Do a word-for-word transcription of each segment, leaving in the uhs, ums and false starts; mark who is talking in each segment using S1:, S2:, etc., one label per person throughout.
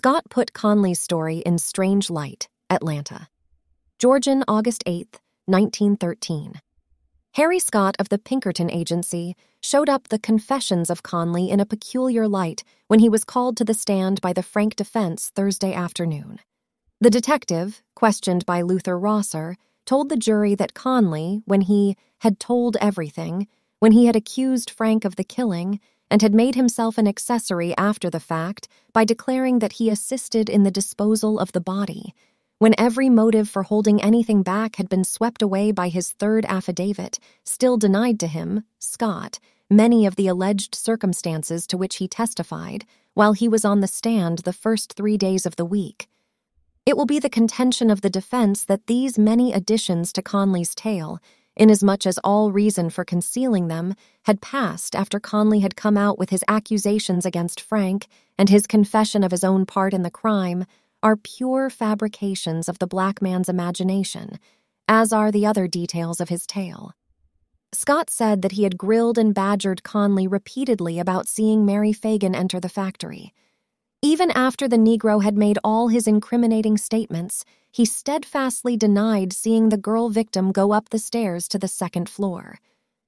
S1: Scott put Conley's story in strange light, Atlanta. Georgian, August eighth, nineteen thirteen. Harry Scott of the Pinkerton Agency showed up the confessions of Conley in a peculiar light when he was called to the stand by the Frank defense Thursday afternoon. The detective, questioned by Luther Rosser, told the jury that Conley, when he had told everything, when he had accused Frank of the killing, and had made himself an accessory after the fact by declaring that he assisted in the disposal of the body, when every motive for holding anything back had been swept away by his third affidavit, still denied to him, Scott, many of the alleged circumstances to which he testified while he was on the stand the first three days of the week. It will be the contention of the defense that these many additions to Conley's tale, inasmuch as all reason for concealing them had passed after Conley had come out with his accusations against Frank and his confession of his own part in the crime, are pure fabrications of the black man's imagination, as are the other details of his tale. Scott said that he had grilled and badgered Conley repeatedly about seeing Mary Fagan enter the factory. Even after the Negro had made all his incriminating statements, he steadfastly denied seeing the girl victim go up the stairs to the second floor.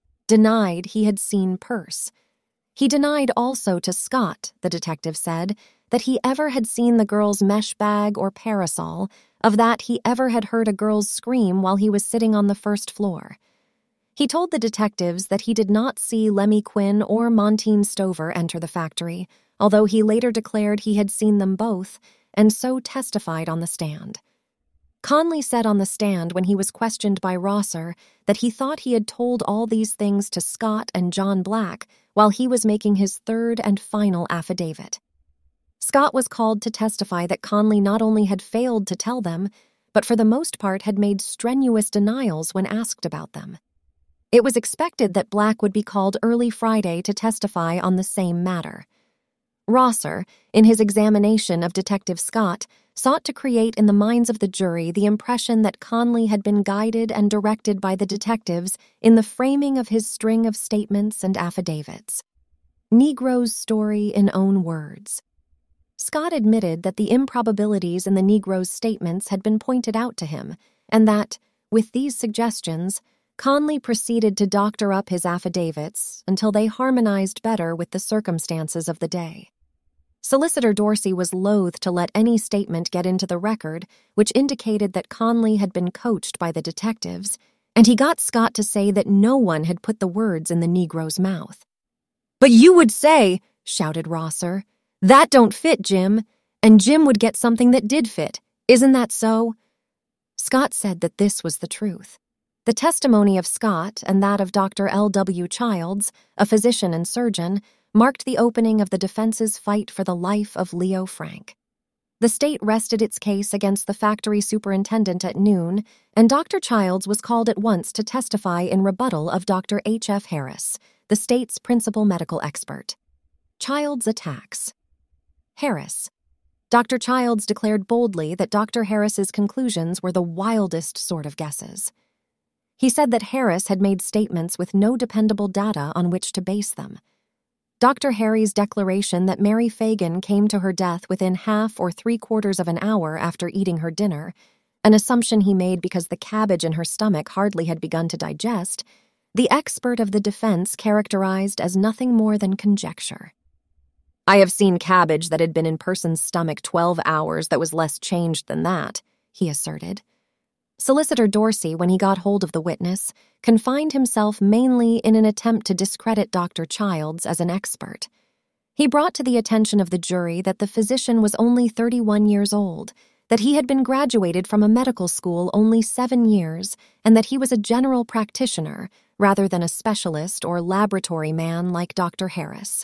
S1: Denied he had seen Perce. He denied also to Scott, the detective said, that he ever had seen the girl's mesh bag or parasol, of that he ever had heard a girl's scream while he was sitting on the first floor. He told the detectives that he did not see Lemmy Quinn or Montine Stover enter the factory, although he later declared he had seen them both, and so testified on the stand. Conley said on the stand when he was questioned by Rosser that he thought he had told all these things to Scott and John Black while he was making his third and final affidavit. Scott was called to testify that Conley not only had failed to tell them, but for the most part had made strenuous denials when asked about them. It was expected that Black would be called early Friday to testify on the same matter. Rosser, in his examination of Detective Scott, sought to create in the minds of the jury the impression that Conley had been guided and directed by the detectives in the framing of his string of statements and affidavits. Negro's story in own words. Scott admitted that the improbabilities in the Negro's statements had been pointed out to him, and that, with these suggestions, Conley proceeded to doctor up his affidavits until they harmonized better with the circumstances of the day. Solicitor Dorsey was loath to let any statement get into the record which indicated that Conley had been coached by the detectives, and he got Scott to say that no one had put the words in the Negro's mouth. "But you would say," shouted Rosser, "that don't fit, Jim, and Jim would get something that did fit. Isn't that so?" Scott said that this was the truth. The testimony of Scott and that of Doctor L W Childs, a physician and surgeon, marked the opening of the defense's fight for the life of Leo Frank. The state rested its case against the factory superintendent at noon, and Doctor Childs was called at once to testify in rebuttal of Doctor H F Harris, the state's principal medical expert. Childs attacks. Harris. Doctor Childs declared boldly that Doctor Harris's conclusions were the wildest sort of guesses. He said that Harris had made statements with no dependable data on which to base them. Doctor Harry's declaration that Mary Fagan came to her death within half or three-quarters of an hour after eating her dinner, an assumption he made because the cabbage in her stomach hardly had begun to digest, the expert of the defense characterized as nothing more than conjecture. "I have seen cabbage that had been in person's stomach twelve hours that was less changed than that," he asserted. Solicitor Dorsey, when he got hold of the witness, confined himself mainly in an attempt to discredit Doctor Childs as an expert. He brought to the attention of the jury that the physician was only thirty-one years old, that he had been graduated from a medical school only seven years, and that he was a general practitioner rather than a specialist or laboratory man like Doctor Harris.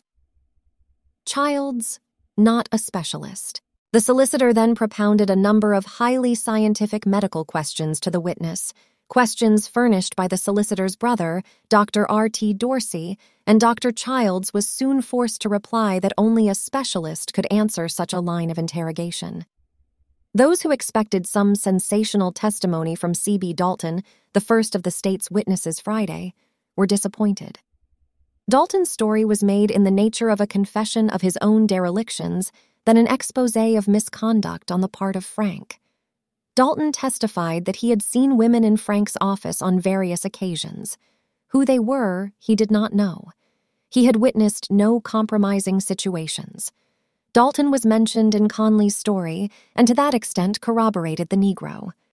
S1: Childs, not a specialist. The solicitor then propounded a number of highly scientific medical questions to the witness, questions furnished by the solicitor's brother, Doctor R T Dorsey, and Doctor Childs was soon forced to reply that only a specialist could answer such a line of interrogation. Those who expected some sensational testimony from C B Dalton, the first of the state's witnesses Friday, were disappointed. Dalton's story was made in the nature of a confession of his own derelictions than an expose of misconduct on the part of Frank. Dalton testified that he had seen women in Frank's office on various occasions. Who they were, he did not know. He had witnessed no compromising situations. Dalton was mentioned in Conley's story, and to that extent corroborated the Negro.